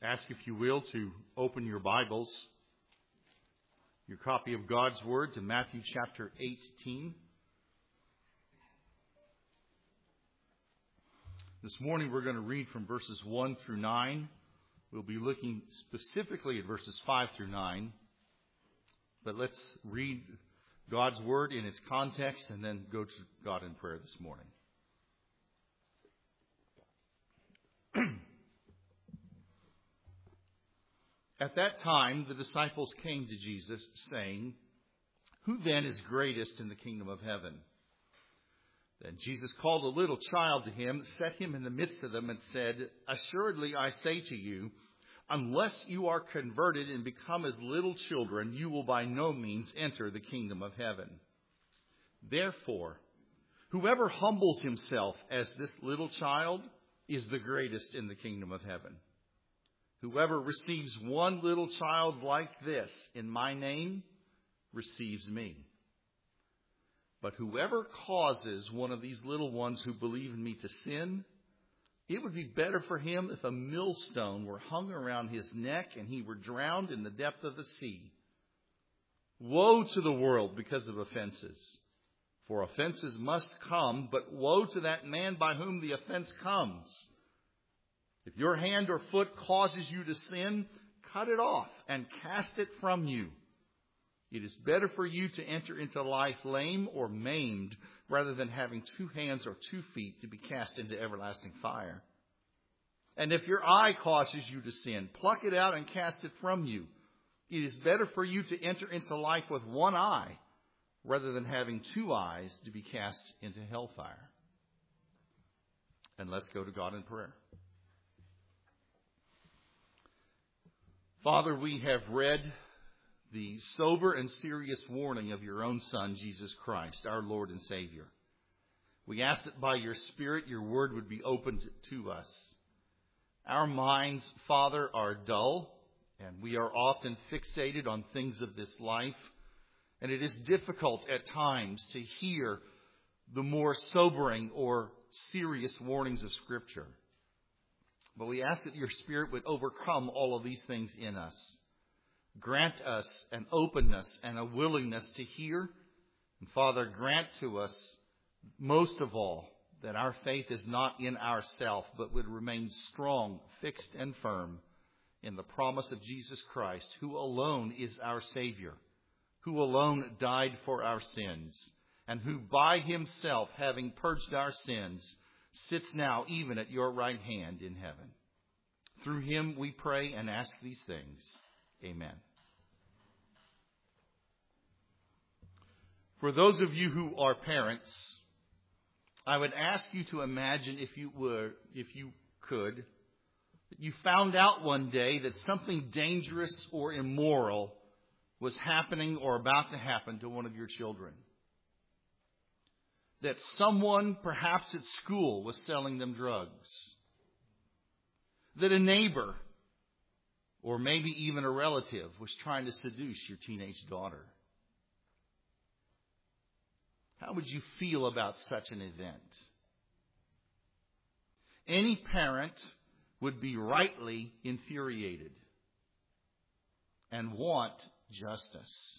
ask, if you will, to open your Bibles, your copy of God's Word, to Matthew chapter 18. This morning we're going to read from verses 1 through 9. We'll be looking specifically at verses 5 through 9. But let's read God's Word in its context and then go to God in prayer this morning. At that time, the disciples came to Jesus, saying, "Who then is greatest in the kingdom of heaven?" Then Jesus called a little child to him, set him in the midst of them, and said, "Assuredly I say to you, unless you are converted and become as little children, you will by no means enter the kingdom of heaven. Therefore, whoever humbles himself as this little child is the greatest in the kingdom of heaven. Whoever receives one little child like this in my name receives me. But whoever causes one of these little ones who believe in me to sin, it would be better for him if a millstone were hung around his neck and he were drowned in the depth of the sea. Woe to the world because of offenses. For offenses must come, but woe to that man by whom the offense comes. If your hand or foot causes you to sin, cut it off and cast it from you. It is better for you to enter into life lame or maimed rather than having 2 hands or 2 feet to be cast into everlasting fire. And if your eye causes you to sin, pluck it out and cast it from you. It is better for you to enter into life with 1 eye rather than having 2 eyes to be cast into hellfire." And let's go to God in prayer. Father, we have read the sober and serious warning of your own Son, Jesus Christ, our Lord and Savior. We ask that by your Spirit, your word would be opened to us. Our minds, Father, are dull, and we are often fixated on things of this life, and it is difficult at times to hear the more sobering or serious warnings of Scripture. But we ask that your Spirit would overcome all of these things in us. Grant us an openness and a willingness to hear. And Father, grant to us, most of all, that our faith is not in ourself, but would remain strong, fixed, and firm in the promise of Jesus Christ, who alone is our Savior, who alone died for our sins, and who by himself, having purged our sins, sits now even at your right hand in heaven. Through him we pray and ask these things. Amen. For those of you who are parents, I would ask you to imagine, if you could, that you found out one day that something dangerous or immoral was happening or about to happen to one of your children. That someone, perhaps at school, was selling them drugs. That a neighbor, or maybe even a relative, was trying to seduce your teenage daughter. How would you feel about such an event? Any parent would be rightly infuriated and want justice.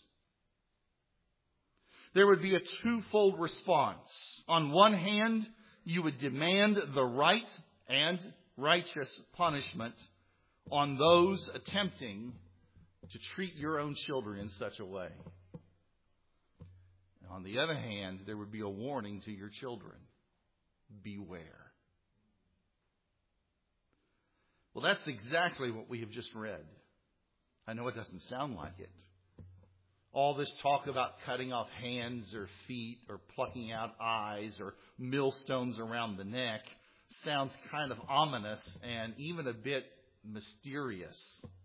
There would be a twofold response. On one hand, you would demand the right and righteous punishment on those attempting to treat your own children in such a way. On the other hand, there would be a warning to your children. Beware. Well, that's exactly what we have just read. I know it doesn't sound like it. All this talk about cutting off hands or feet or plucking out eyes or millstones around the neck sounds kind of ominous and even a bit mysterious.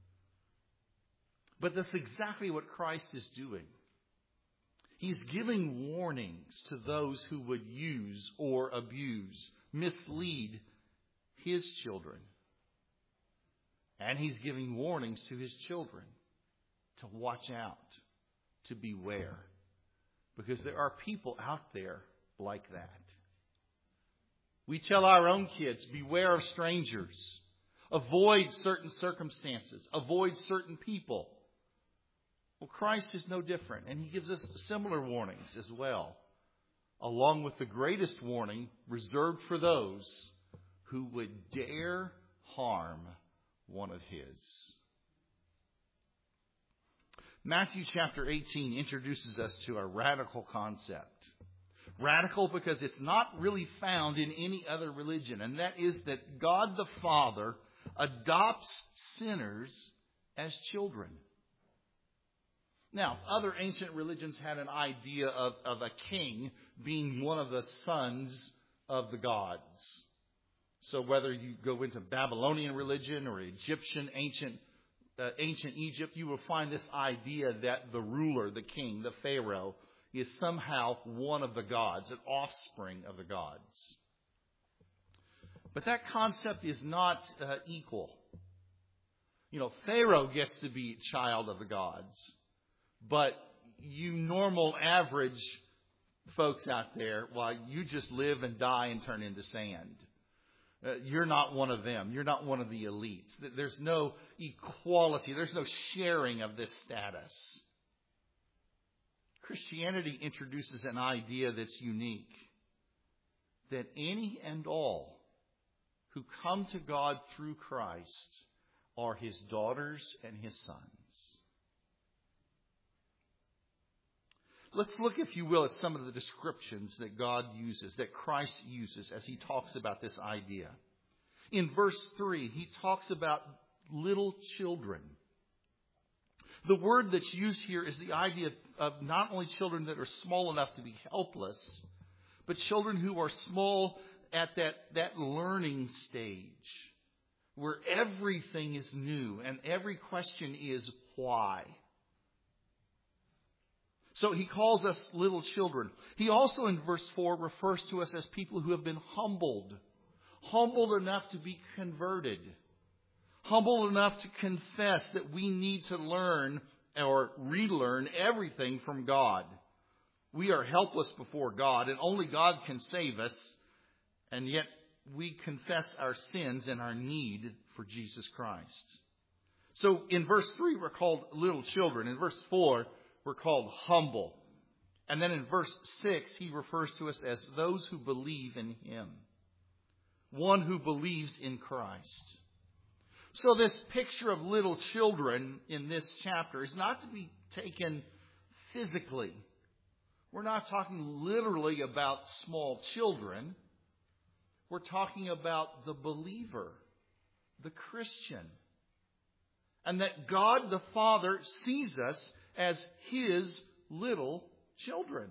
But that's exactly what Christ is doing. He's giving warnings to those who would use or abuse, mislead his children. And he's giving warnings to his children to watch out, to beware. Because there are people out there like that. We tell our own kids, beware of strangers. avoid certain circumstances, avoid certain people. Well, Christ is no different, and He gives us similar warnings as well, along with the greatest warning reserved for those who would dare harm one of His. Matthew chapter 18 introduces us to a radical concept. Radical because it's not really found in any other religion, and that is that God the Father adopts sinners as children. Now, other ancient religions had an idea of a king being one of the sons of the gods. So whether you go into Babylonian religion or Egyptian, ancient Egypt, you will find this idea that the ruler, the king, the pharaoh, is somehow one of the gods, an offspring of the gods. But that concept is not equal. Pharaoh gets to be a child of the gods. But you normal, average folks out there, well, you just live and die and turn into sand. You're not one of them. You're not one of the elites. There's no equality. There's no sharing of this status. Christianity introduces an idea that's unique. That any and all who come to God through Christ are His daughters and His sons. Let's look, if you will, at some of the descriptions that God uses, that Christ uses as He talks about this idea. In verse 3, He talks about little children. The word that's used here is the idea of not only children that are small enough to be helpless, but children who are small at that learning stage, where everything is new and every question is why. So He calls us little children. He also in verse 4 refers to us as people who have been humbled enough to be converted, humbled enough to confess that we need to learn or relearn everything from God. We are helpless before God, and only God can save us, and yet we confess our sins and our need for Jesus Christ. So in verse 3, we're called little children. In verse 4, we're called humble. And then in verse 6, He refers to us as those who believe in Him. One who believes in Christ. So this picture of little children in this chapter is not to be taken physically. We're not talking literally about small children. We're talking about the believer, the Christian. And that God the Father sees us as His little children.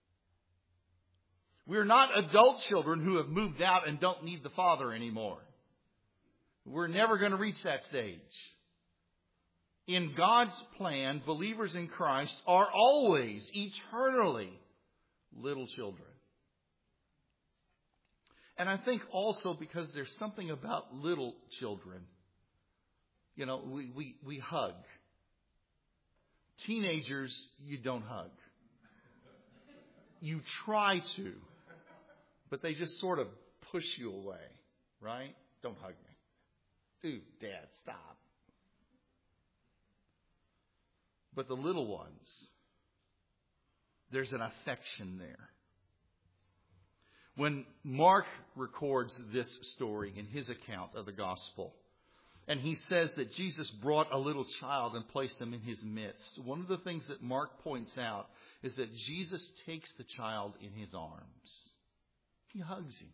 We're not adult children who have moved out and don't need the Father anymore. We're never going to reach that stage. In God's plan, believers in Christ are always, eternally, little children. And I think also because there's something about little children. We hug. Teenagers, you don't hug. You try to, but they just sort of push you away, right? Don't hug me. Dude, Dad, stop. But the little ones, there's an affection there. When Mark records this story in his account of the gospel, and he says that Jesus brought a little child and placed him in his midst, one of the things that Mark points out is that Jesus takes the child in His arms. He hugs him.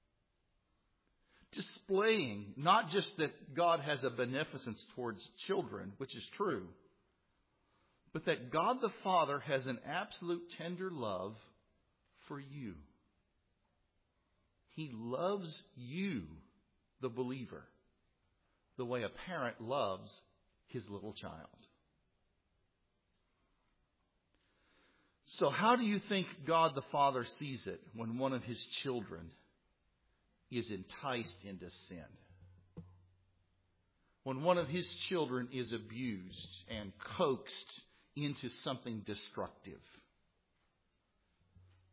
Displaying not just that God has a beneficence towards children, which is true, but that God the Father has an absolute tender love for you. He loves you, the believer, the way a parent loves his little child. So how do you think God the Father sees it when one of His children is enticed into sin? When one of His children is abused and coaxed into something destructive?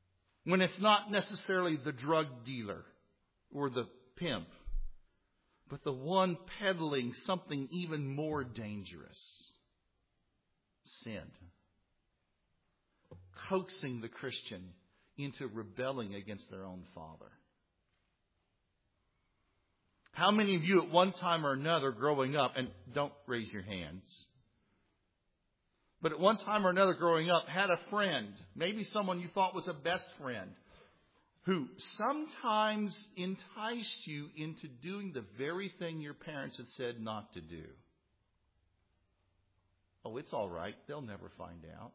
When it's not necessarily the drug dealer or the pimp, but the one peddling something even more dangerous, sin, coaxing the Christian into rebelling against their own Father. How many of you at one time or another growing up, and don't raise your hands, but at one time or another growing up had a friend, maybe someone you thought was a best friend, who sometimes enticed you into doing the very thing your parents had said not to do? Oh, it's all right. They'll never find out.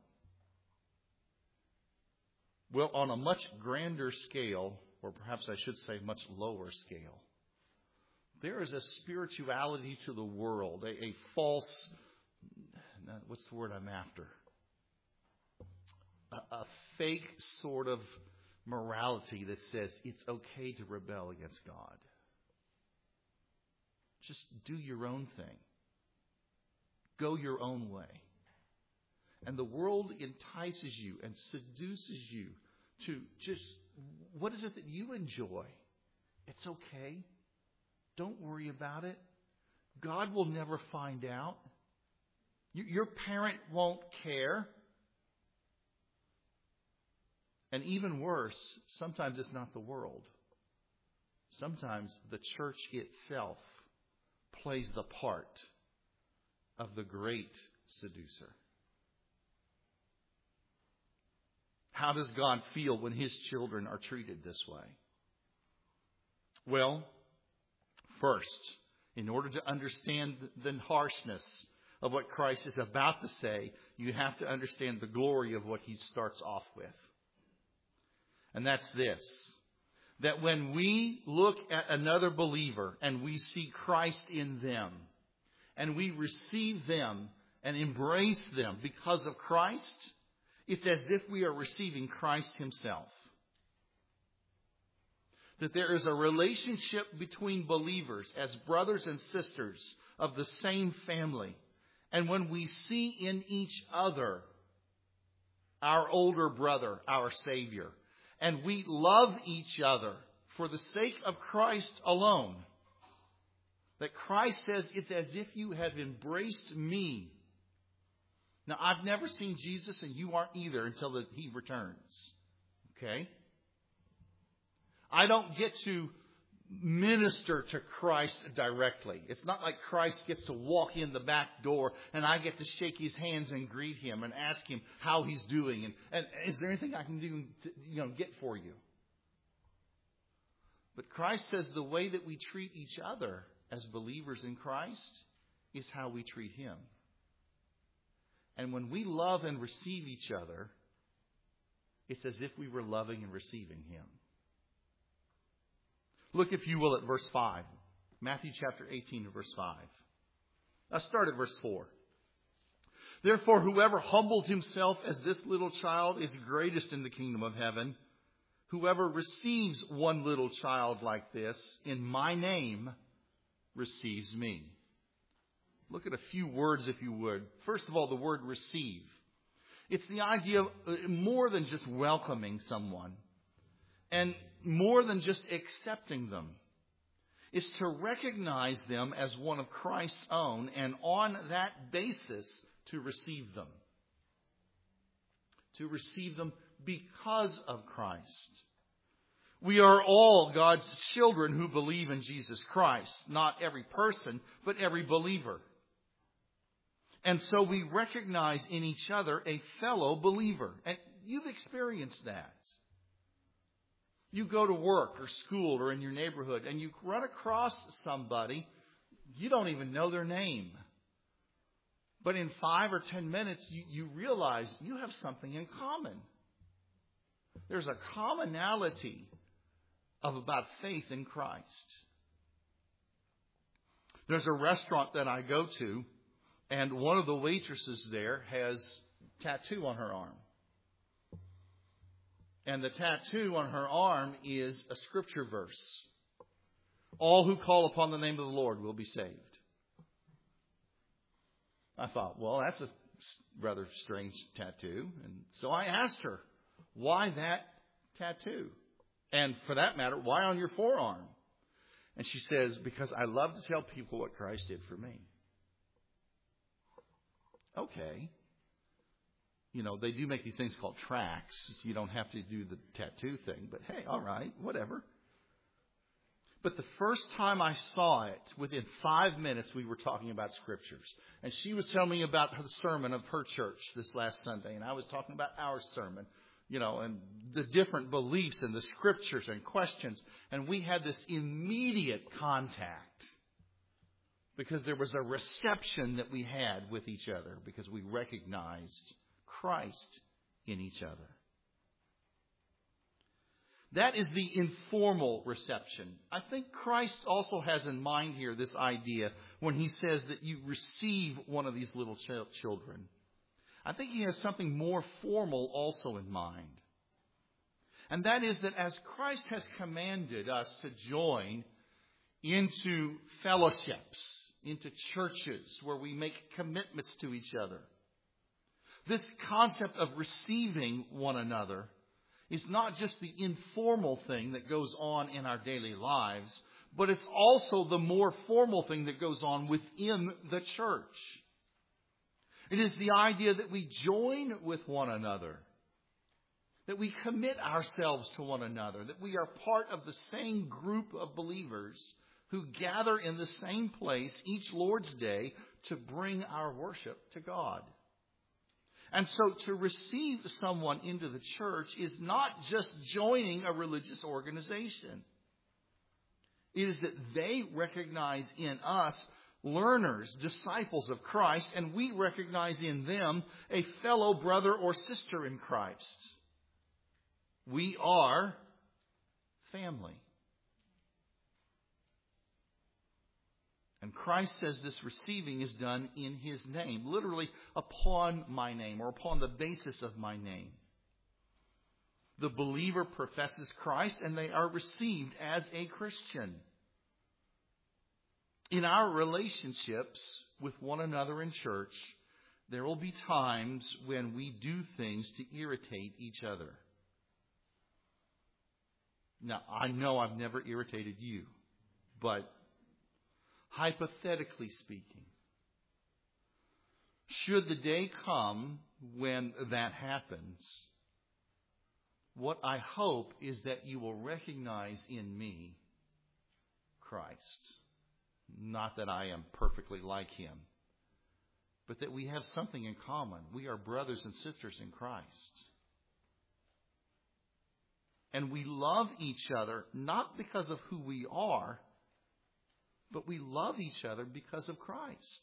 Well, on a much grander scale, or perhaps I should say much lower scale, there is a spirituality to the world, a false, what's the word I'm after? A fake sort of morality that says it's okay to rebel against God. Just do your own thing. Go your own way. And the world entices you and seduces you to just, what is it that you enjoy? It's okay. Don't worry about it. God will never find out. Your parent won't care. And even worse, sometimes it's not the world. Sometimes the church itself plays the part of the great seducer. How does God feel when His children are treated this way? Well, first, in order to understand the harshness of what Christ is about to say, you have to understand the glory of what He starts off with. And that's this: that when we look at another believer and we see Christ in them, and we receive them and embrace them because of Christ, it's as if we are receiving Christ Himself. That there is a relationship between believers as brothers and sisters of the same family. And when we see in each other our older brother, our Savior, and we love each other for the sake of Christ alone, that Christ says, it's as if you have embraced me. Now, I've never seen Jesus, and you aren't either, until He returns. Okay? I don't get to minister to Christ directly. It's not like Christ gets to walk in the back door and I get to shake His hands and greet Him and ask Him how He's doing. And is there anything I can do to get for you? But Christ says the way that we treat each other as believers in Christ is how we treat Him. And when we love and receive each other, it's as if we were loving and receiving Him. Look, if you will, at verse 5. Matthew chapter 18 and verse 5. Let's start at verse 4. Therefore, whoever humbles himself as this little child is greatest in the kingdom of heaven. Whoever receives one little child like this in my name receives me. Look at a few words, if you would. First of all, the word receive. It's the idea of more than just welcoming someone. And more than just accepting them. It's to recognize them as one of Christ's own, and on that basis to receive them. To receive them because of Christ. We are all God's children who believe in Jesus Christ. Not every person, but every believer. And so we recognize in each other a fellow believer. And you've experienced that. You go to work or school or in your neighborhood and you run across somebody, you don't even know their name. But in 5 or 10 minutes, you realize you have something in common. There's a commonality of about faith in Christ. There's a restaurant that I go to, and one of the waitresses there has a tattoo on her arm. And the tattoo on her arm is a scripture verse. All who call upon the name of the Lord will be saved. I thought, well, that's a rather strange tattoo. And so I asked her, why that tattoo? And for that matter, why on your forearm? And she says, because I love to tell people what Christ did for me. Okay. You know, they do make these things called tracts. You don't have to do the tattoo thing. But hey, all right, whatever. But the first time I saw it, within 5 minutes, we were talking about Scriptures. And she was telling me about the sermon of her church this last Sunday. And I was talking about our sermon, you know, and the different beliefs and the Scriptures and questions. And we had this immediate contact because there was a reception that we had with each other because we recognized Christ in each other. That is the informal reception. I think Christ also has in mind here this idea when he says that you receive one of these little children. I think he has something more formal also in mind. And that is that as Christ has commanded us to join into fellowships, into churches where we make commitments to each other, this concept of receiving one another is not just the informal thing that goes on in our daily lives, but it's also the more formal thing that goes on within the church. It is the idea that we join with one another, that we commit ourselves to one another, that we are part of the same group of believers who gather in the same place each Lord's Day to bring our worship to God. And so to receive someone into the church is not just joining a religious organization. It is that they recognize in us learners, disciples of Christ, and we recognize in them a fellow brother or sister in Christ. We are family. And Christ says this receiving is done in His name, literally upon my name or upon the basis of my name. The believer professes Christ and they are received as a Christian. In our relationships with one another in church, there will be times when we do things to irritate each other. Now, I know I've never irritated you, but hypothetically speaking, should the day come when that happens, what I hope is that you will recognize in me Christ. Not that I am perfectly like Him, but that we have something in common. We are brothers and sisters in Christ. And we love each other not because of who we are, but we love each other because of Christ.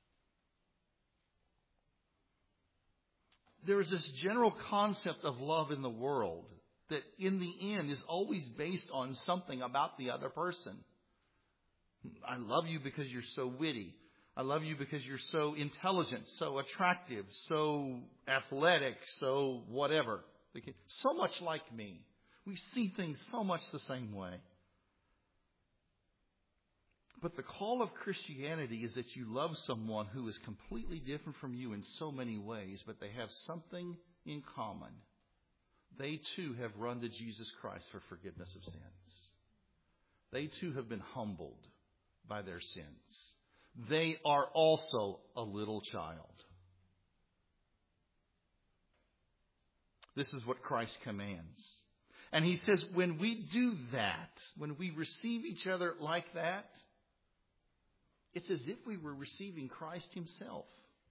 There is this general concept of love in the world that in the end is always based on something about the other person. I love you because you're so witty. I love you because you're so intelligent, so attractive, so athletic, so whatever. So much like me. We see things so much the same way. But the call of Christianity is that you love someone who is completely different from you in so many ways, but they have something in common. They too have run to Jesus Christ for forgiveness of sins. They too have been humbled by their sins. They are also a little child. This is what Christ commands. And He says when we do that, when we receive each other like that, it's as if we were receiving Christ Himself.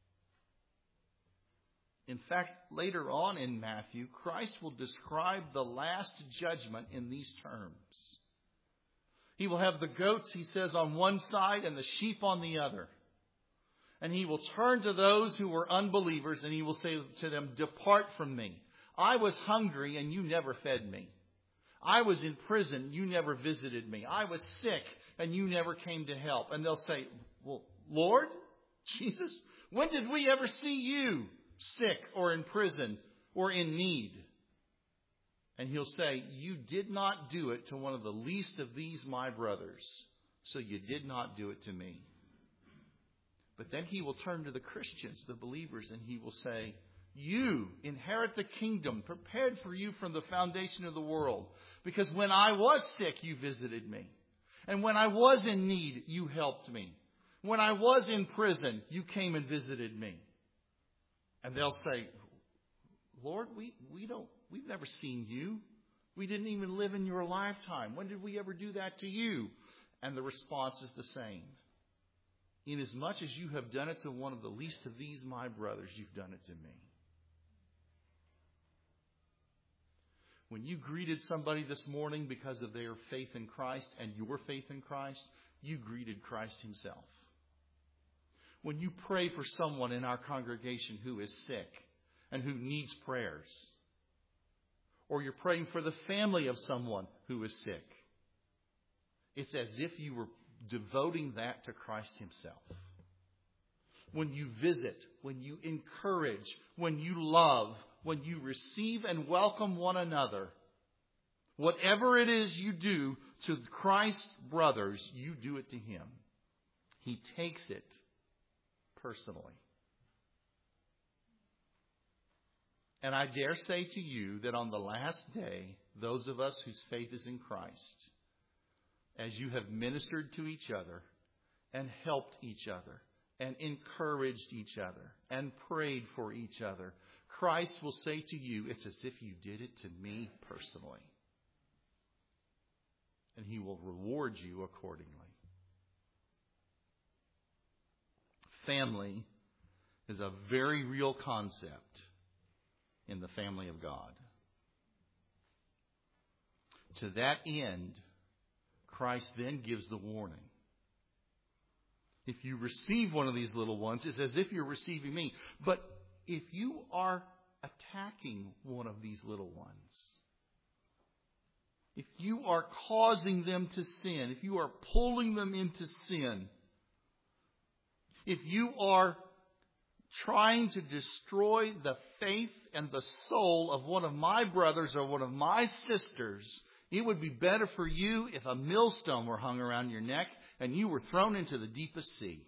In fact, later on in Matthew, Christ will describe the last judgment in these terms. He will have the goats, He says, on one side and the sheep on the other. And He will turn to those who were unbelievers and He will say to them, "Depart from me. I was hungry and you never fed me. I was in prison, you never visited me. I was sick and you never came to help." And they'll say, "Well, Lord, Jesus, when did we ever see you sick or in prison or in need?" And He'll say, "You did not do it to one of the least of these my brothers, so you did not do it to me." But then He will turn to the Christians, the believers, and He will say, "You inherit the kingdom prepared for you from the foundation of the world. Because when I was sick, you visited me. And when I was in need, you helped me. When I was in prison, you came and visited me. And they'll say, Lord, we've never seen you. We didn't even live in your lifetime. When did we ever do that to you? And the response is the same. Inasmuch as you have done it to one of the least of these, my brothers, you've done it to me. When you greeted somebody this morning because of their faith in Christ and your faith in Christ, you greeted Christ himself. When you pray for someone in our congregation who is sick and who needs prayers, or you're praying for the family of someone who is sick, it's as if you were devoting that to Christ himself. When you visit, when you encourage, when you love, when you receive and welcome one another, whatever it is you do to Christ's brothers, you do it to him. He takes it personally. And I dare say to you that on the last day, those of us whose faith is in Christ, as you have ministered to each other and helped each other and encouraged each other and prayed for each other, Christ will say to you, it's as if you did it to me personally. And he will reward you accordingly. Family is a very real concept in the family of God. To that end, Christ then gives the warning. If you receive one of these little ones, it's as if you're receiving me. But if you are attacking one of these little ones, if you are causing them to sin, if you are pulling them into sin, if you are trying to destroy the faith and the soul of one of my brothers or one of my sisters, it would be better for you if a millstone were hung around your neck and you were thrown into the deepest sea.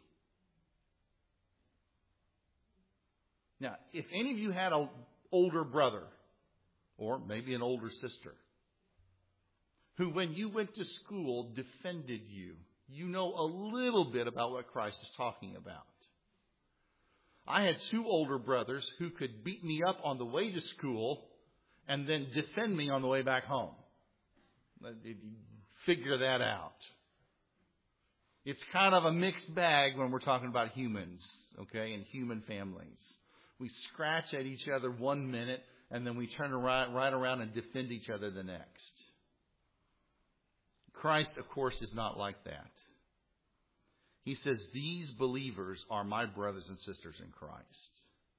Now, if any of you had an older brother or maybe an older sister who, when you went to school, defended you, you know a little bit about what Christ is talking about. I had two older brothers who could beat me up on the way to school and then defend me on the way back home. Figure that out. It's kind of a mixed bag when we're talking about humans, okay, and human families. We scratch at each other 1 minute and then we turn right around and defend each other the next. Christ, of course, is not like that. He says, these believers are my brothers and sisters in Christ.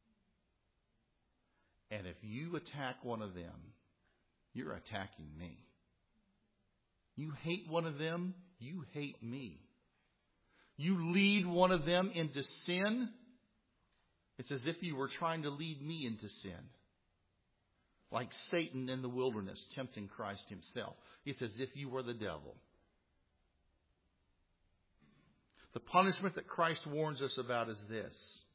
And if you attack one of them, you're attacking me. You hate one of them, you hate me. You lead one of them into sin, it's as if you were trying to lead me into sin. Like Satan in the wilderness tempting Christ himself. It's as if you were the devil. The punishment that Christ warns us about is this.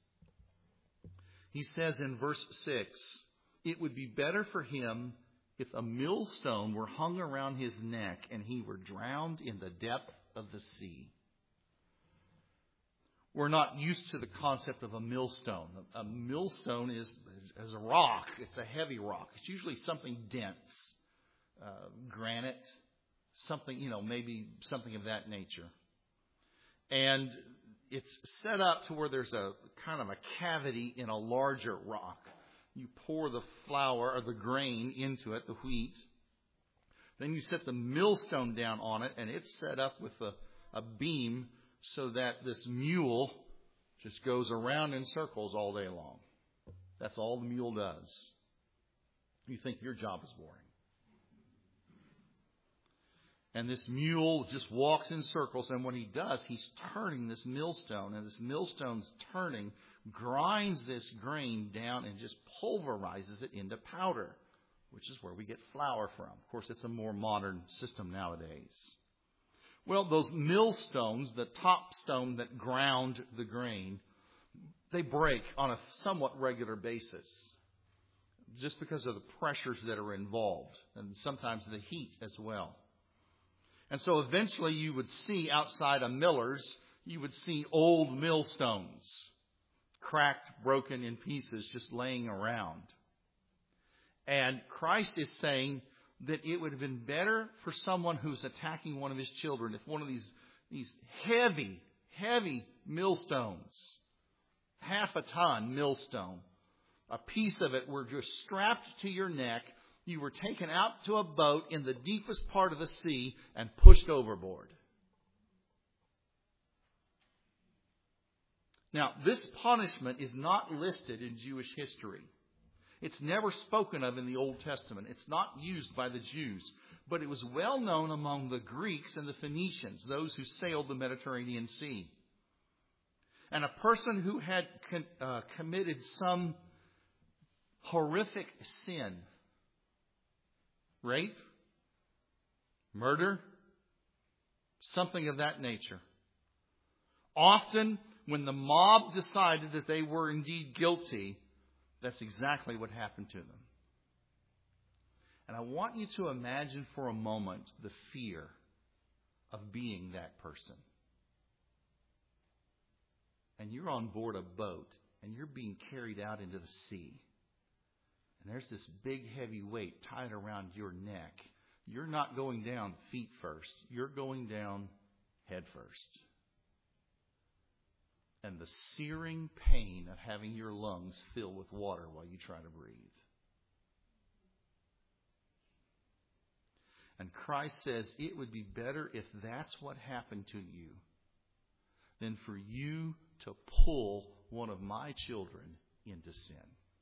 He says in verse 6, it would be better for him if a millstone were hung around his neck and he were drowned in the depth of the sea. We're not used to the concept of a millstone. A millstone is a rock. It's a heavy rock. It's usually something dense. Granite, something, maybe something of that nature. And it's set up to where there's a kind of a cavity in a larger rock. You pour the flour or the grain into it, the wheat. Then you set the millstone down on it, and it's set up with a beam so that this mule just goes around in circles all day long. That's all the mule does. You think your job is boring. And this mule just walks in circles, and when he does, he's turning this millstone, and this millstone's turning, grinds this grain down and just pulverizes it into powder, which is where we get flour from. Of course, it's a more modern system nowadays. Well, those millstones, the top stone that ground the grain, they break on a somewhat regular basis just because of the pressures that are involved and sometimes the heat as well. And so eventually you would see outside a miller's, you would see old millstones, cracked, broken in pieces, just laying around. And Christ is saying that it would have been better for someone who's attacking one of his children if one of these heavy millstones, half a ton millstone, a piece of it were just strapped to your neck. You were taken out to a boat in the deepest part of the sea and pushed overboard. Now, this punishment is not listed in Jewish history. It's never spoken of in the Old Testament. It's not used by the Jews. But it was well known among the Greeks and the Phoenicians, those who sailed the Mediterranean Sea. And a person who had committed some horrific sin, rape, murder, something of that nature. Often, when the mob decided that they were indeed guilty, that's exactly what happened to them. And I want you to imagine for a moment the fear of being that person. And you're on board a boat, and you're being carried out into the sea. And there's this big heavy weight tied around your neck. You're not going down feet first. You're going down head first. And the searing pain of having your lungs fill with water while you try to breathe. And Christ says it would be better if that's what happened to you than for you to pull one of my children into sin.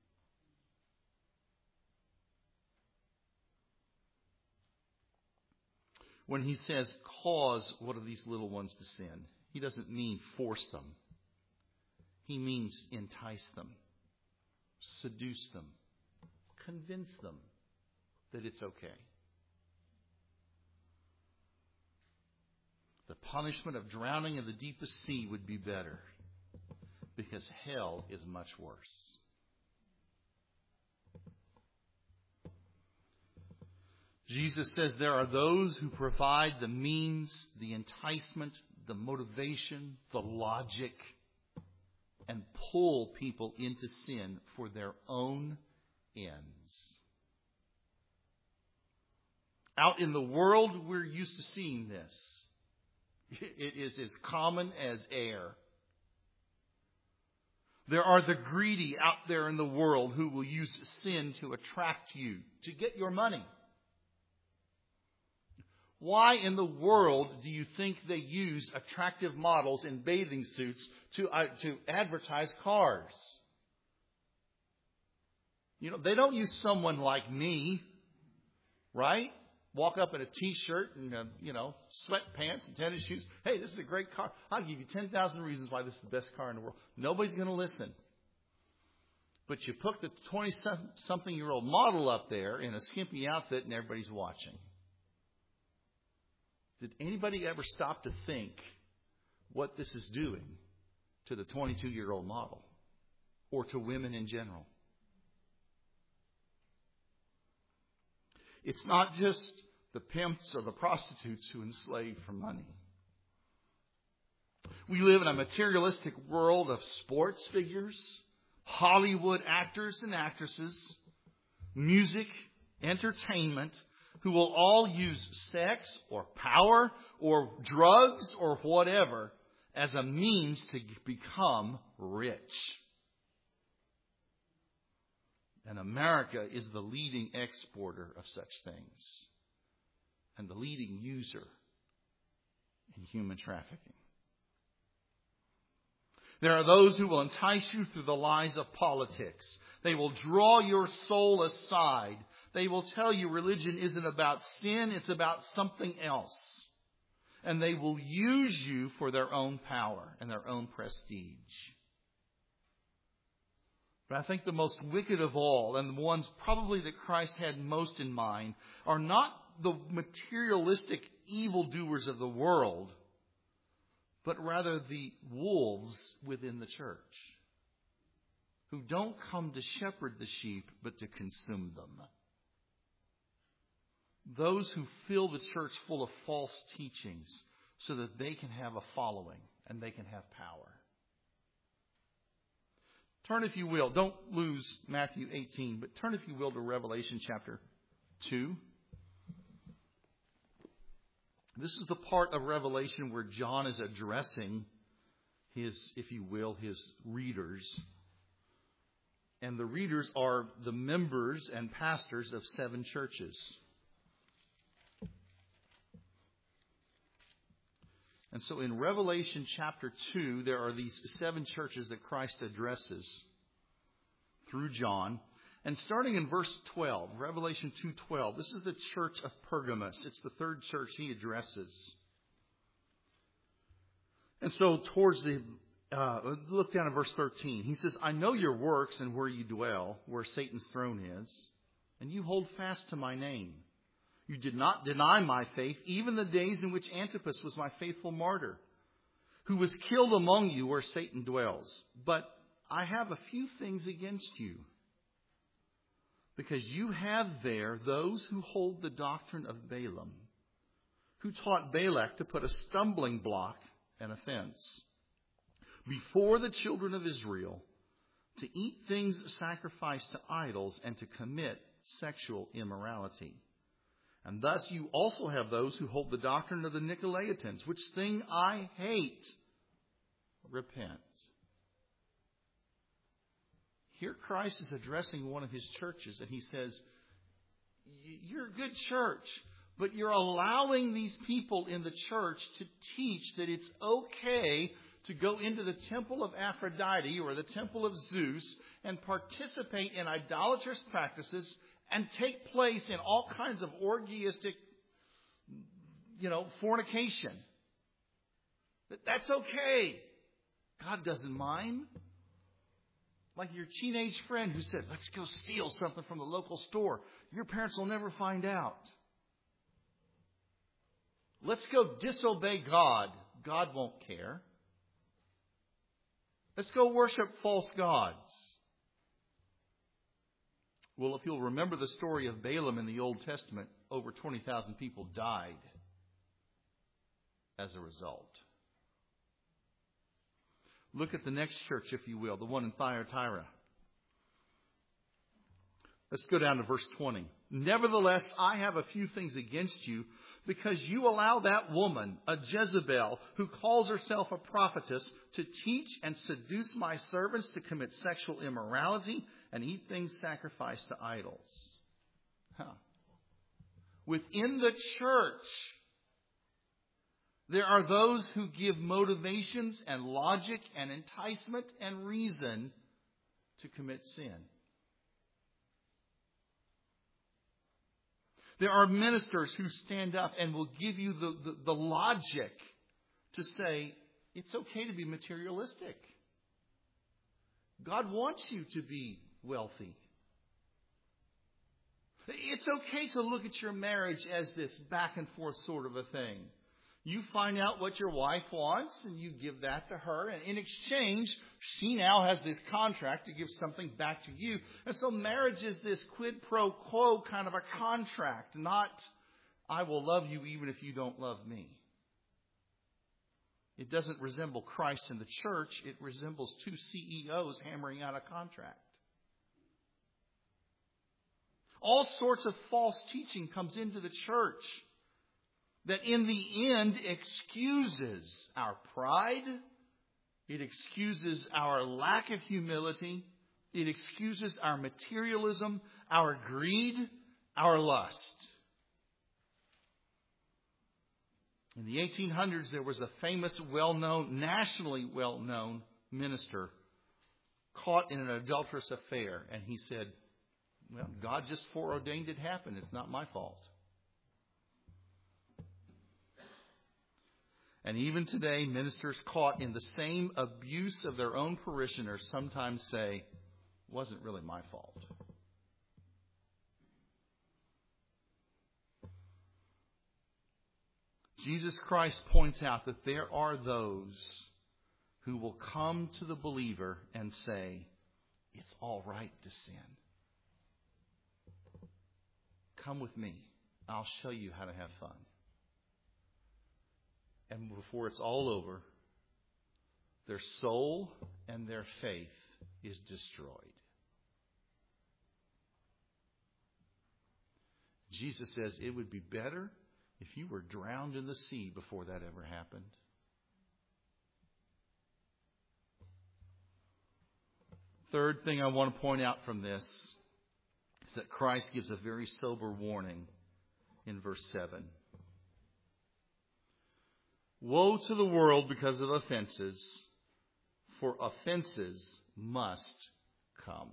When he says cause one of these little ones to sin, he doesn't mean force them. He means entice them, seduce them, convince them that it's okay. The punishment of drowning in the deepest sea would be better, because hell is much worse. Jesus says there are those who provide the means, the enticement, the motivation, the logic, and pull people into sin for their own ends. Out in the world, we're used to seeing this. It is as common as air. There are the greedy out there in the world who will use sin to attract you, to get your money. Why in the world do you think they use attractive models in bathing suits to advertise cars? You know, they don't use someone like me, right? Walk up in a T-shirt and, sweatpants and tennis shoes. Hey, this is a great car. I'll give you 10,000 reasons why this is the best car in the world. Nobody's going to listen. But you put the 20-something-year-old model up there in a skimpy outfit and everybody's watching. Did anybody ever stop to think what this is doing to the 22-year-old model or to women in general? It's not just the pimps or the prostitutes who enslave for money. We live in a materialistic world of sports figures, Hollywood actors and actresses, music, entertainment, who will all use sex or power or drugs or whatever as a means to become rich. And America is the leading exporter of such things and the leading user in human trafficking. There are those who will entice you through the lies of politics. They will draw your soul aside. They will tell you religion isn't about sin, it's about something else. And they will use you for their own power and their own prestige. But I think the most wicked of all, and the ones probably that Christ had most in mind, are not the materialistic evildoers of the world, but rather the wolves within the church, who don't come to shepherd the sheep, but to consume them. those who fill the church full of false teachings so that they can have a following and they can have power. Turn, if you will, don't lose Matthew 18, but turn, if you will, to Revelation chapter 2. This is the part of Revelation where John is addressing his, if you will, his readers. And the readers are the members and pastors of 7 churches. And so in Revelation chapter 2, there are these 7 churches that Christ addresses through John. And starting in verse 12, Revelation 2:12, this is the church of Pergamos. It's the 3rd church he addresses. And so towards the, look down at verse 13. He says, I know your works and where you dwell, where Satan's throne is, and you hold fast to my name. You did not deny my faith, even the days in which Antipas was my faithful martyr, who was killed among you where Satan dwells. But I have a few things against you, because you have there those who hold the doctrine of Balaam, who taught Balak to put a stumbling block, an offense, before the children of Israel, to eat things sacrificed to idols and to commit sexual immorality. And thus you also have those who hold the doctrine of the Nicolaitans, which thing I hate. Repent. Here Christ is addressing one of his churches, and he says, you're a good church, but you're allowing these people in the church to teach that it's okay to go into the temple of Aphrodite or the temple of Zeus and participate in idolatrous practices and take place in all kinds of orgiastic, fornication. That's okay. God doesn't mind. Like your teenage friend who said, let's go steal something from the local store. Your parents will never find out. Let's go disobey God. God won't care. Let's go worship false gods. Well, if you'll remember the story of Balaam in the Old Testament, over 20,000 people died as a result. Look at the next church, if you will, the one in Thyatira. Let's go down to verse 20. Nevertheless, I have a few things against you, because you allow that woman, a Jezebel, who calls herself a prophetess, to teach and seduce my servants to commit sexual immorality and eat things sacrificed to idols. Within the church, there are those who give motivations and logic and enticement and reason to commit sin. There are ministers who stand up and will give you the logic to say, it's okay to be materialistic. God wants you to be wealthy. It's okay to look at your marriage as this back and forth sort of a thing. You find out what your wife wants and you give that to her. And in exchange, she now has this contract to give something back to you. And so marriage is this quid pro quo kind of a contract, not I will love you even if you don't love me. It doesn't resemble Christ in the church. It resembles 2 CEOs hammering out a contract. All sorts of false teaching comes into the church that in the end excuses our pride, it excuses our lack of humility, it excuses our materialism, our greed, our lust. In the 1800s, there was a famous, nationally well-known minister caught in an adulterous affair, and he said, well, God just foreordained it happen. It's not my fault. And even today, ministers caught in the same abuse of their own parishioners sometimes say, it wasn't really my fault. Jesus Christ points out that there are those who will come to the believer and say, it's all right to sin. Come with me. I'll show you how to have fun. And before it's all over, their soul and their faith is destroyed. Jesus says it would be better if you were drowned in the sea before that ever happened. Third thing I want to point out from this is that Christ gives a very sober warning in verse 7. Woe to the world because of offenses, for offenses must come.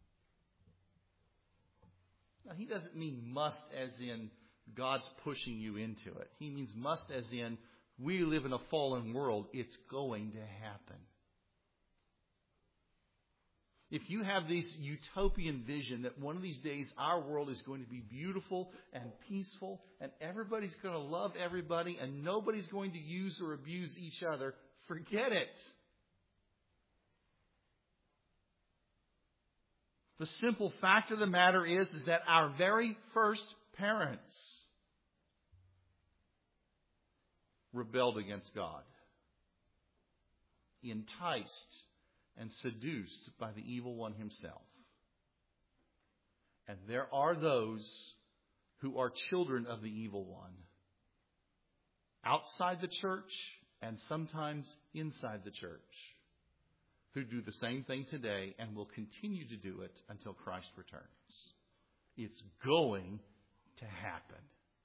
Now, he doesn't mean must as in God's pushing you into it. He means must as in we live in a fallen world. It's going to happen. If you have this utopian vision that one of these days our world is going to be beautiful and peaceful and everybody's going to love everybody and nobody's going to use or abuse each other, forget it. The simple fact of the matter is that our very first parents rebelled against God, enticed and seduced by the evil one himself. And there are those who are children of the evil one, outside the church and sometimes inside the church, who do the same thing today and will continue to do it until Christ returns. It's going to happen.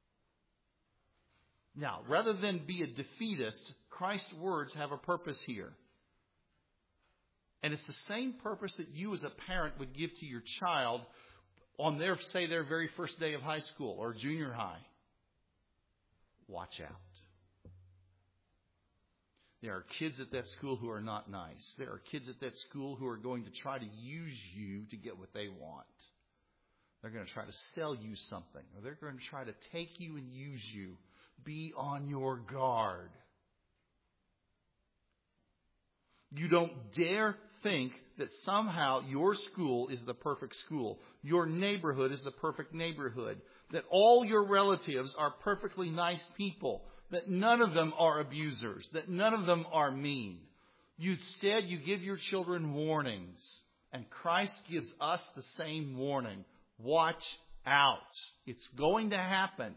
Now, rather than be a defeatist, Christ's words have a purpose here. And it's the same purpose that you as a parent would give to your child on their very first day of high school or junior high. Watch out. There are kids at that school who are not nice. There are kids at that school who are going to try to use you to get what they want. They're going to try to sell you something, or they're going to try to take you and use you. Be on your guard. You don't dare think that somehow your school is the perfect school. Your neighborhood is the perfect neighborhood. That all your relatives are perfectly nice people. That none of them are abusers. That none of them are mean. Instead, you give your children warnings. And Christ gives us the same warning. Watch out. It's going to happen.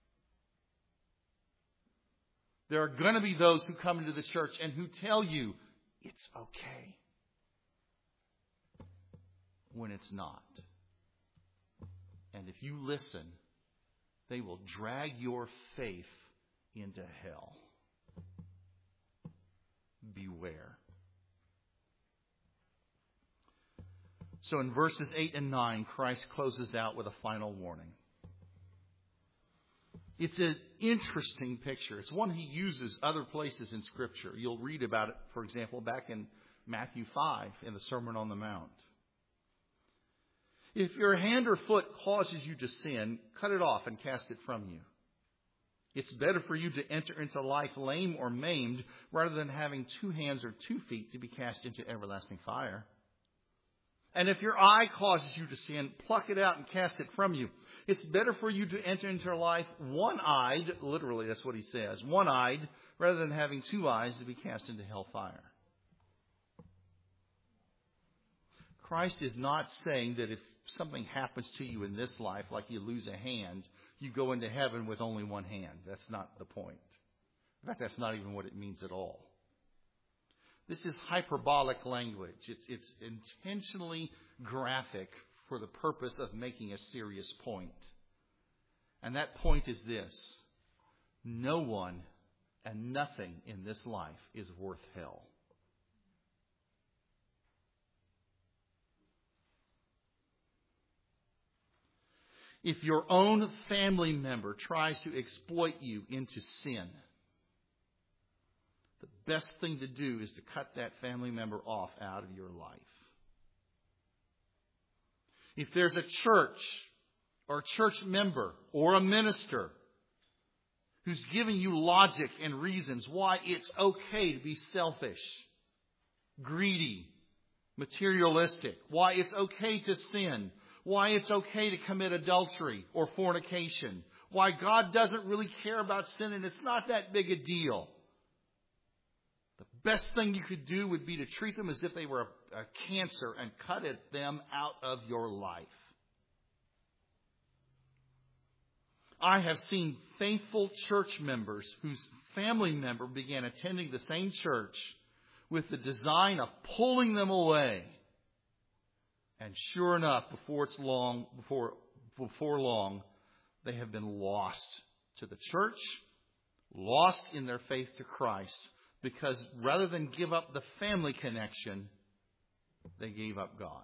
There are going to be those who come into the church and who tell you it's okay when it's not. And if you listen, they will drag your faith into hell. Beware. So in verses 8 and 9, Christ closes out with a final warning. It's an interesting picture. It's one he uses other places in Scripture. You'll read about it, for example, back in Matthew 5 in the Sermon on the Mount. If your hand or foot causes you to sin, cut it off and cast it from you. It's better for you to enter into life lame or maimed rather than having 2 hands or 2 feet to be cast into everlasting fire. And if your eye causes you to sin, pluck it out and cast it from you. It's better for you to enter into life one-eyed, literally that's what he says, one-eyed, rather than having 2 eyes to be cast into hellfire. Christ is not saying that if something happens to you in this life, like you lose a hand, you go into heaven with only 1 hand. That's not the point. In fact, that's not even what it means at all. This is hyperbolic language. It's intentionally graphic for the purpose of making a serious point. And that point is this: no one and nothing in this life is worth hell. If your own family member tries to exploit you into sin, the best thing to do is to cut that family member off out of your life. If there's a church or a church member or a minister who's giving you logic and reasons why it's okay to be selfish, greedy, materialistic, why it's okay to sin, why it's okay to commit adultery or fornication, Why God doesn't really care about sin and it's not that big a deal. The best thing you could do would be to treat them as if they were a cancer and cut them out of your life. I have seen faithful church members whose family member began attending the same church with the design of pulling them away. And sure enough, before long, they have been lost to the church, lost in their faith to Christ, because rather than give up the family connection, they gave up God.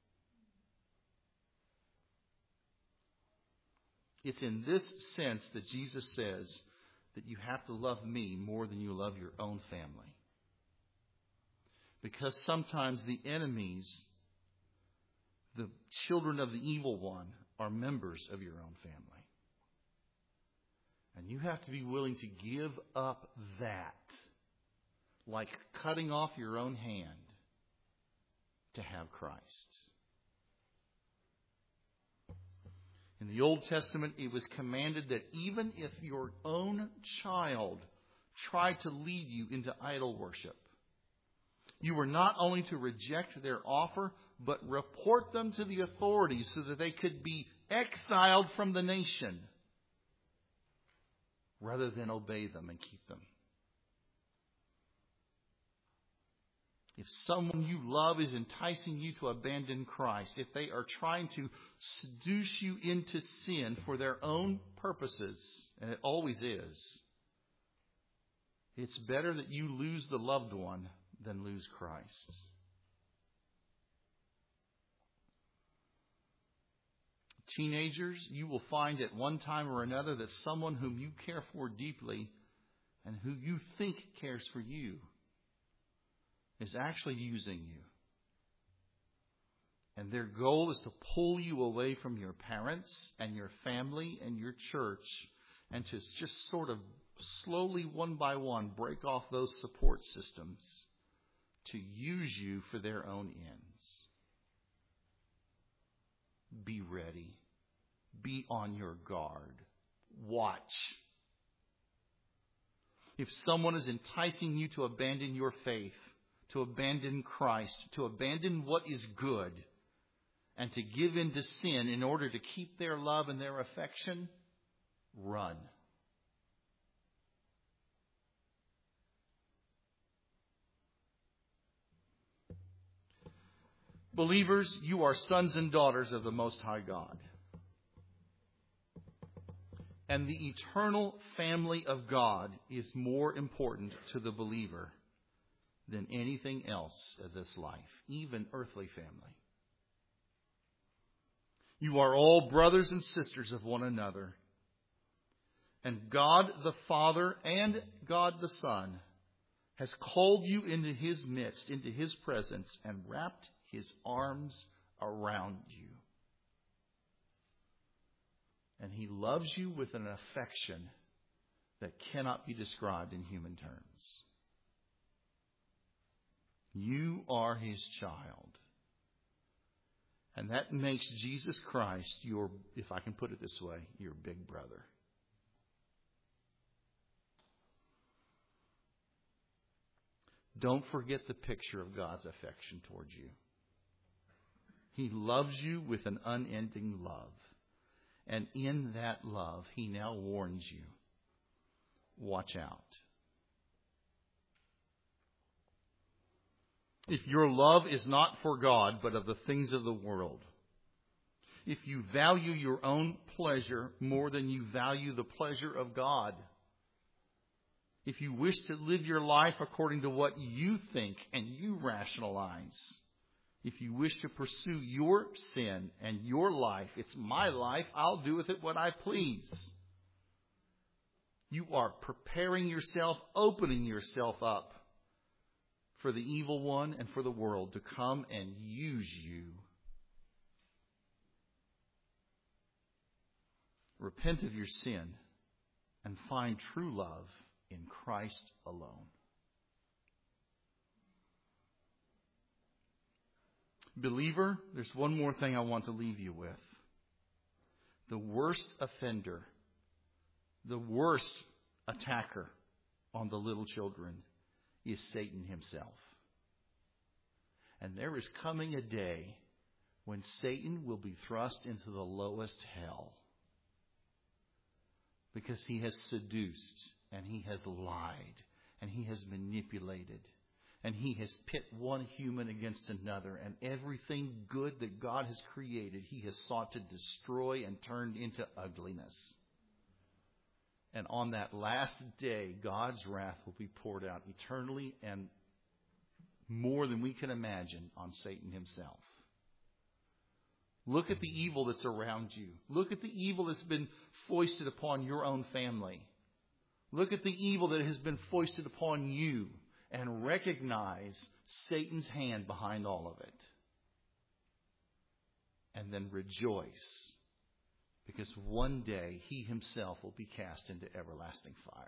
It's in this sense that Jesus says that you have to love me more than you love your own family. Because sometimes the enemies, the children of the evil one, are members of your own family. And you have to be willing to give up that, like cutting off your own hand, to have Christ. In the Old Testament, it was commanded that even if your own child tried to lead you into idol worship, you were not only to reject their offer, but report them to the authorities so that they could be exiled from the nation, rather than obey them and keep them. If someone you love is enticing you to abandon Christ, if they are trying to seduce you into sin for their own purposes, and it always is, it's better that you lose the loved one than lose Christ. Teenagers, you will find at one time or another that someone whom you care for deeply and who you think cares for you is actually using you. And their goal is to pull you away from your parents and your family and your church, and to just sort of slowly, one by one, break off those support systems to use you for their own ends. Be ready. Be on your guard. Watch. If someone is enticing you to abandon your faith, to abandon Christ, to abandon what is good, and to give in to sin in order to keep their love and their affection, run. Believers, you are sons and daughters of the Most High God. And the eternal family of God is more important to the believer than anything else of this life, even earthly family. You are all brothers and sisters of one another. And God the Father and God the Son has called you into His midst, into His presence, and wrapped His arms around you. And He loves you with an affection that cannot be described in human terms. You are His child. And that makes Jesus Christ your, if I can put it this way, your big brother. Don't forget the picture of God's affection towards you. He loves you with an unending love. And in that love, He now warns you. Watch out. If your love is not for God, but of the things of the world, if you value your own pleasure more than you value the pleasure of God, if you wish to live your life according to what you think and you rationalize, if you wish to pursue your sin and your life, it's my life, I'll do with it what I please. You are preparing yourself, opening yourself up for the evil one and for the world to come and use you. Repent of your sin and find true love in Christ alone. Believer, there's one more thing I want to leave you with. The worst offender the worst attacker on the little children is Satan himself. And there is coming a day when Satan will be thrust into the lowest hell because he has seduced and he has lied and he has manipulated and he has pit one human against another, and everything good that God has created he has sought to destroy and turn into ugliness. And on that last day, God's wrath will be poured out eternally and more than we can imagine on Satan himself. Look at the evil that's around you. Look at the evil that's been foisted upon your own family. Look at the evil that has been foisted upon you and recognize Satan's hand behind all of it. And then rejoice, because one day he himself will be cast into everlasting fire.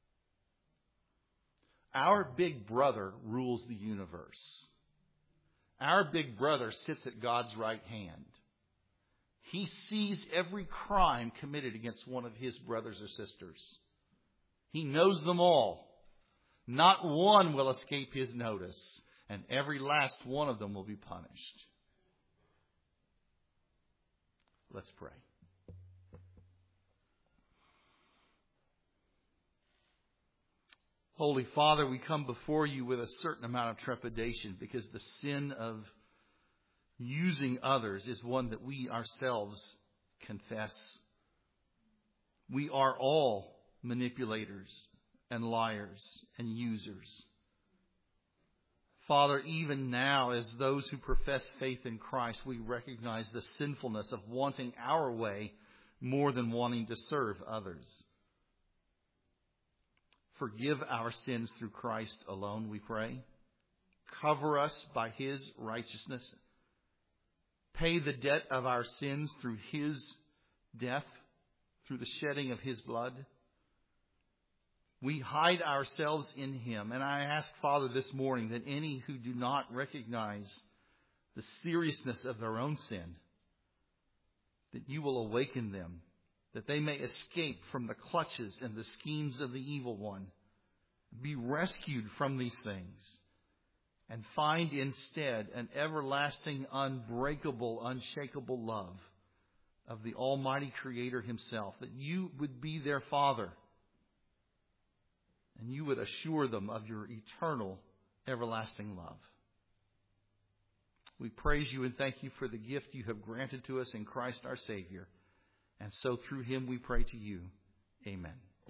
Our big brother rules the universe. Our big brother sits at God's right hand. He sees every crime committed against one of his brothers or sisters. He knows them all. Not one will escape his notice, and every last one of them will be punished. Let's pray. Holy Father, we come before you with a certain amount of trepidation because the sin of using others is one that we ourselves confess. We are all manipulators and liars and users. Father, even now, as those who profess faith in Christ, we recognize the sinfulness of wanting our way more than wanting to serve others. Forgive our sins through Christ alone, we pray. Cover us by His righteousness. Pay the debt of our sins through His death, through the shedding of His blood. We hide ourselves in Him. And I ask, Father, this morning that any who do not recognize the seriousness of their own sin, that you will awaken them, that they may escape from the clutches and the schemes of the evil one, be rescued from these things, and find instead an everlasting, unbreakable, unshakable love of the Almighty Creator Himself, that you would be their Father, and you would assure them of your eternal, everlasting love. We praise you and thank you for the gift you have granted to us in Christ our Savior. And so through Him we pray to you. Amen.